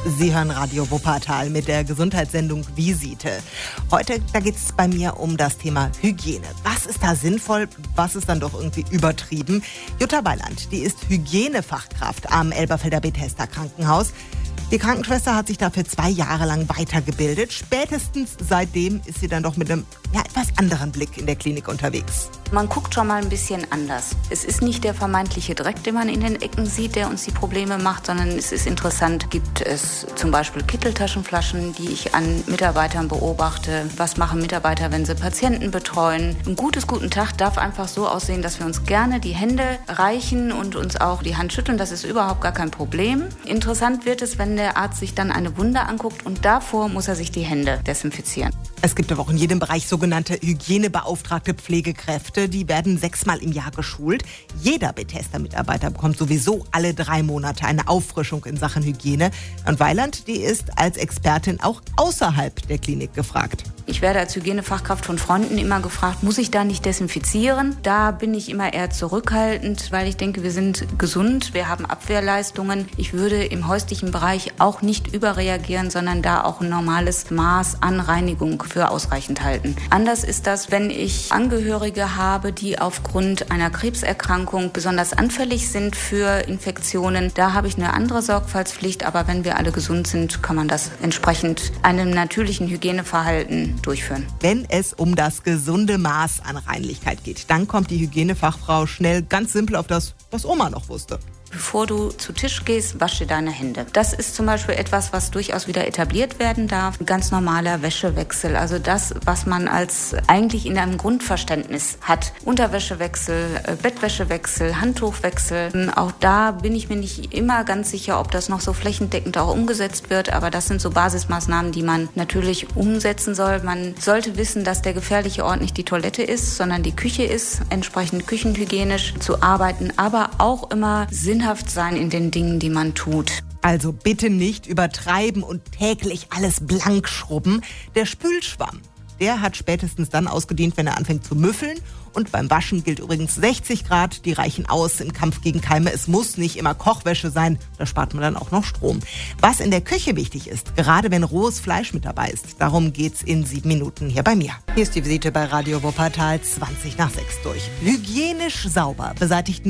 Sie hören Radio Wuppertal mit der Gesundheitssendung Visite. Heute, da geht es bei mir um das Thema Hygiene. Was ist da sinnvoll, was ist dann doch irgendwie übertrieben? Jutta Weiland, die ist Hygienefachkraft am Elberfelder Bethesda Krankenhaus. Die Krankenschwester hat sich dafür 2 Jahre lang weitergebildet. Spätestens seitdem ist sie dann doch mit einem etwas anderen Blick in der Klinik unterwegs. Man guckt schon mal ein bisschen anders. Es ist nicht der vermeintliche Dreck, den man in den Ecken sieht, der uns die Probleme macht, sondern es ist interessant, gibt es zum Beispiel Kitteltaschenflaschen, die ich an Mitarbeitern beobachte. Was machen Mitarbeiter, wenn sie Patienten betreuen? Ein guten Tag darf einfach so aussehen, dass wir uns gerne die Hände reichen und uns auch die Hand schütteln. Das ist überhaupt gar kein Problem. Interessant wird es, wenn der Arzt sich dann eine Wunde anguckt und davor muss er sich die Hände desinfizieren. Es gibt aber auch in jedem Bereich sogenannte hygienebeauftragte Pflegekräfte. Die werden 6-mal im Jahr geschult. Jeder Bethesda-Mitarbeiter bekommt sowieso alle 3 Monate eine Auffrischung in Sachen Hygiene. Und Weiland, die ist als Expertin auch außerhalb der Klinik gefragt. Ich werde als Hygienefachkraft von Freunden immer gefragt, muss ich da nicht desinfizieren? Da bin ich immer eher zurückhaltend, weil ich denke, wir sind gesund, wir haben Abwehrleistungen. Ich würde im häuslichen Bereich auch nicht überreagieren, sondern da auch ein normales Maß an Reinigung für ausreichend halten. Anders ist das, wenn ich Angehörige habe, die aufgrund einer Krebserkrankung besonders anfällig sind für Infektionen. Da habe ich eine andere Sorgfaltspflicht, aber wenn wir alle gesund sind, kann man das entsprechend einem natürlichen Hygieneverhalten durchführen. Wenn es um das gesunde Maß an Reinlichkeit geht, dann kommt die Hygienefachfrau schnell ganz simpel auf das, was Oma noch wusste. Bevor du zu Tisch gehst, wasche deine Hände. Das ist zum Beispiel etwas, was durchaus wieder etabliert werden darf. Ein ganz normaler Wäschewechsel, also das, was man als eigentlich in einem Grundverständnis hat. Unterwäschewechsel, Bettwäschewechsel, Handtuchwechsel. Auch da bin ich mir nicht immer ganz sicher, ob das noch so flächendeckend auch umgesetzt wird. Aber das sind so Basismaßnahmen, die man natürlich umsetzen soll. Man sollte wissen, dass der gefährliche Ort nicht die Toilette ist, sondern die Küche ist. Entsprechend küchenhygienisch zu arbeiten, aber auch immer sinnhaft sein in den Dingen, die man tut. Also bitte nicht übertreiben und täglich alles blank schrubben. Der Spülschwamm, der hat spätestens dann ausgedient, wenn er anfängt zu müffeln. Und beim Waschen gilt übrigens 60 Grad, die reichen aus im Kampf gegen Keime. Es muss nicht immer Kochwäsche sein, da spart man dann auch noch Strom. Was in der Küche wichtig ist, gerade wenn rohes Fleisch mit dabei ist, darum geht's in 7 Minuten hier bei mir. Hier ist die Visite bei Radio Wuppertal 20 nach 6 durch. Hygienisch sauber beseitigt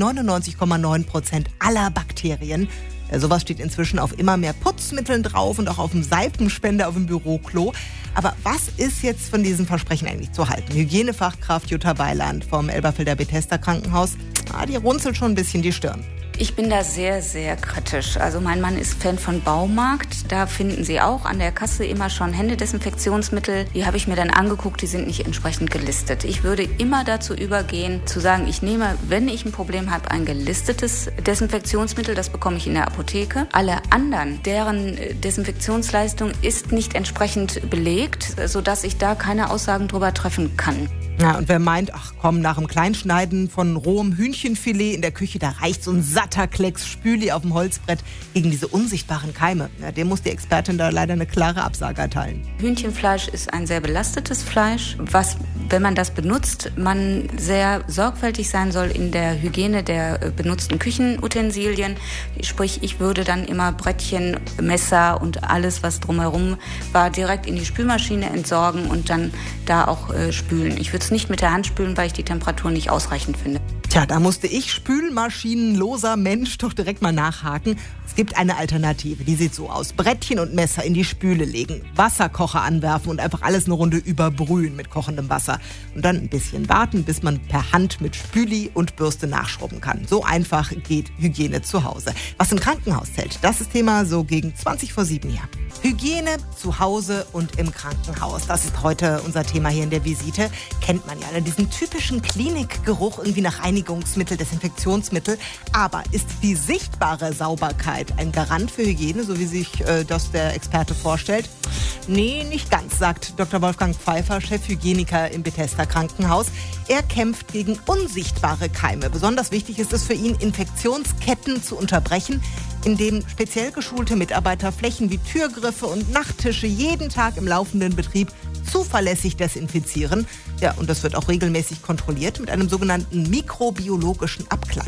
99,9% aller Bakterien. Sowas steht inzwischen auf immer mehr Putzmitteln drauf und auch auf dem Seifenspender auf dem Büroklo. Aber was ist jetzt von diesen Versprechen eigentlich zu halten? Hygienefachkraft Jutta Weiland vom Elberfelder Bethesda Krankenhaus, die runzelt schon ein bisschen die Stirn. Ich bin da sehr, sehr kritisch. Also mein Mann ist Fan von Baumarkt. Da finden Sie auch an der Kasse immer schon Händedesinfektionsmittel. Die habe ich mir dann angeguckt, die sind nicht entsprechend gelistet. Ich würde immer dazu übergehen, zu sagen, ich nehme, wenn ich ein Problem habe, ein gelistetes Desinfektionsmittel. Das bekomme ich in der Apotheke. Alle anderen, deren Desinfektionsleistung ist nicht entsprechend belegt, sodass ich da keine Aussagen drüber treffen kann. Ja, und wer meint, ach komm, nach dem Kleinschneiden von rohem Hühnchenfilet in der Küche, da reicht so ein satter Klecks Spüli auf dem Holzbrett gegen diese unsichtbaren Keime. Ja, dem muss die Expertin da leider eine klare Absage erteilen. Hühnchenfleisch ist ein sehr belastetes Fleisch, was, wenn man das benutzt, man sehr sorgfältig sein soll in der Hygiene der benutzten Küchenutensilien. Sprich, ich würde dann immer Brettchen, Messer und alles, was drumherum war, direkt in die Spülmaschine entsorgen und dann da auch spülen. Ich würde es nicht mit der Hand spülen, weil ich die Temperatur nicht ausreichend finde. Tja, da musste ich spülmaschinenloser Mensch doch direkt mal nachhaken. Es gibt eine Alternative, die sieht so aus. Brettchen und Messer in die Spüle legen, Wasserkocher anwerfen und einfach alles eine Runde überbrühen mit kochendem Wasser. Und dann ein bisschen warten, bis man per Hand mit Spüli und Bürste nachschrubben kann. So einfach geht Hygiene zu Hause. Was im Krankenhaus zählt, das ist Thema so gegen 20 vor 7 hier. Hygiene zu Hause und im Krankenhaus. Das ist heute unser Thema hier in der Visite. Kennt man ja, diesen typischen Klinikgeruch irgendwie nach Reinigungsmittel, Desinfektionsmittel. Aber ist die sichtbare Sauberkeit ein Garant für Hygiene, so wie sich das der Experte vorstellt? Nee, nicht ganz, sagt Dr. Wolfgang Pfeiffer, Chefhygieniker im Bethesda Krankenhaus. Er kämpft gegen unsichtbare Keime. Besonders wichtig ist es für ihn, Infektionsketten zu unterbrechen, indem speziell geschulte Mitarbeiter Flächen wie Türgriffe und Nachttische jeden Tag im laufenden Betrieb zuverlässig desinfizieren. Ja, und das wird auch regelmäßig kontrolliert mit einem sogenannten mikrobiologischen Abklatsch.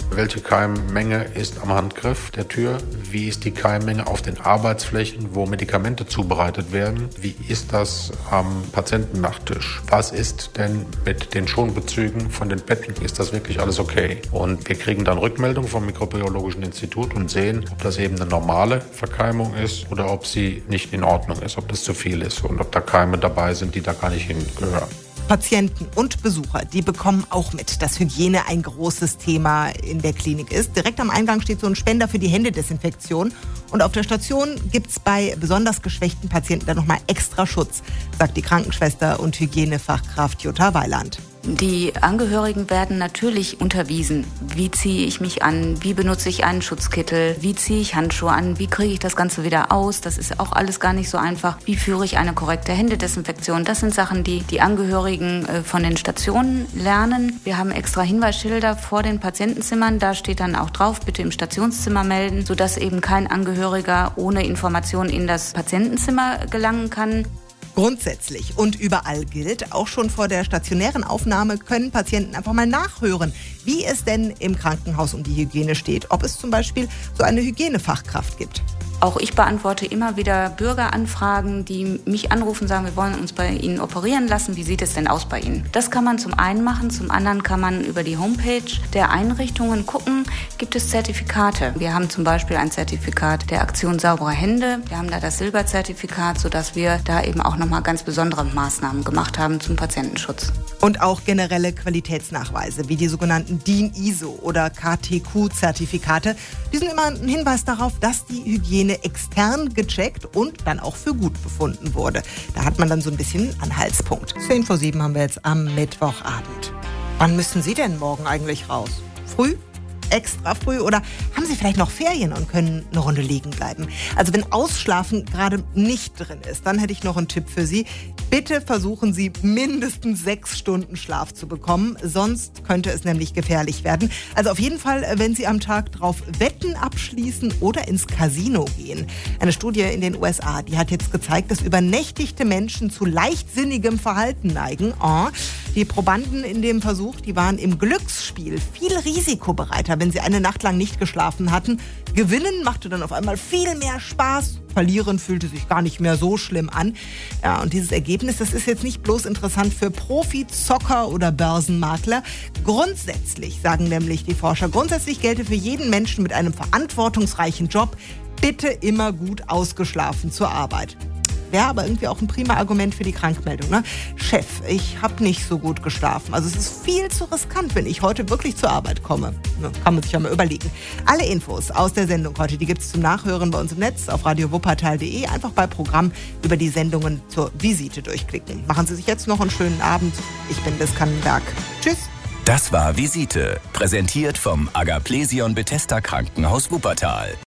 Welche Keimmenge ist am Handgriff der Tür? Wie ist die Keimmenge auf den Arbeitsflächen, wo Medikamente zubereitet werden? Wie ist das am Patientennachttisch? Was ist denn mit den Schonbezügen von den Betten? Ist das wirklich alles okay? Und wir kriegen dann Rückmeldung vom Mikrobiologischen Institut und sehen, ob das eben eine normale Verkeimung ist oder ob sie nicht in Ordnung ist, ob das zu viel ist und ob da Keime dabei sind, die da gar nicht hingehören. Patienten und Besucher, die bekommen auch mit, dass Hygiene ein großes Thema in der Klinik ist. Direkt am Eingang steht so ein Spender für die Händedesinfektion. Und auf der Station gibt es bei besonders geschwächten Patienten dann nochmal extra Schutz, sagt die Krankenschwester und Hygienefachkraft Jutta Weiland. Die Angehörigen werden natürlich unterwiesen. Wie ziehe ich mich an? Wie benutze ich einen Schutzkittel? Wie ziehe ich Handschuhe an? Wie kriege ich das Ganze wieder aus? Das ist auch alles gar nicht so einfach. Wie führe ich eine korrekte Händedesinfektion? Das sind Sachen, die die Angehörigen von den Stationen lernen. Wir haben extra Hinweisschilder vor den Patientenzimmern. Da steht dann auch drauf, bitte im Stationszimmer melden, sodass eben kein Angehöriger ohne Information in das Patientenzimmer gelangen kann. Grundsätzlich und überall gilt, auch schon vor der stationären Aufnahme können Patienten einfach mal nachhören, wie es denn im Krankenhaus um die Hygiene steht. Ob es zum Beispiel so eine Hygienefachkraft gibt. Auch ich beantworte immer wieder Bürgeranfragen, die mich anrufen, sagen, wir wollen uns bei Ihnen operieren lassen. Wie sieht es denn aus bei Ihnen? Das kann man zum einen machen, zum anderen kann man über die Homepage der Einrichtungen gucken, gibt es Zertifikate. Wir haben zum Beispiel ein Zertifikat der Aktion Saubere Hände. Wir haben da das Silberzertifikat, sodass wir da eben auch nochmal ganz besondere Maßnahmen gemacht haben zum Patientenschutz. Und auch generelle Qualitätsnachweise, wie die sogenannten DIN ISO oder KTQ-Zertifikate, die sind immer ein Hinweis darauf, dass die Hygiene extern gecheckt und dann auch für gut befunden wurde. Da hat man dann so ein bisschen Anhaltspunkt. 6:50 haben wir jetzt am Mittwochabend. Wann müssen Sie denn morgen eigentlich raus? Früh? Extra früh oder haben Sie vielleicht noch Ferien und können eine Runde liegen bleiben? Also wenn Ausschlafen gerade nicht drin ist, dann hätte ich noch einen Tipp für Sie. Bitte versuchen Sie mindestens 6 Stunden Schlaf zu bekommen, sonst könnte es nämlich gefährlich werden. Also auf jeden Fall, wenn Sie am Tag drauf Wetten abschließen oder ins Casino gehen. Eine Studie in den USA, die hat jetzt gezeigt, dass übernächtigte Menschen zu leichtsinnigem Verhalten neigen. Die Probanden in dem Versuch, die waren im Glücksspiel viel risikobereiter, wenn sie eine Nacht lang nicht geschlafen hatten. Gewinnen machte dann auf einmal viel mehr Spaß. Verlieren fühlte sich gar nicht mehr so schlimm an. Ja, und dieses Ergebnis, das ist jetzt nicht bloß interessant für Profi-Zocker oder Börsenmakler. Grundsätzlich, sagen nämlich die Forscher, grundsätzlich gelte für jeden Menschen mit einem verantwortungsreichen Job, bitte immer gut ausgeschlafen zur Arbeit. Wäre aber irgendwie auch ein prima Argument für die Krankmeldung. Ne? Chef, ich habe nicht so gut geschlafen. Also es ist viel zu riskant, wenn ich heute wirklich zur Arbeit komme. Kann man sich ja mal überlegen. Alle Infos aus der Sendung heute, die gibt es zum Nachhören bei uns im Netz auf radiowuppertal.de. Einfach bei Programm über die Sendungen zur Visite durchklicken. Machen Sie sich jetzt noch einen schönen Abend. Ich bin Liz Kannenberg. Tschüss. Das war Visite, präsentiert vom Agaplesion Bethesda Krankenhaus Wuppertal.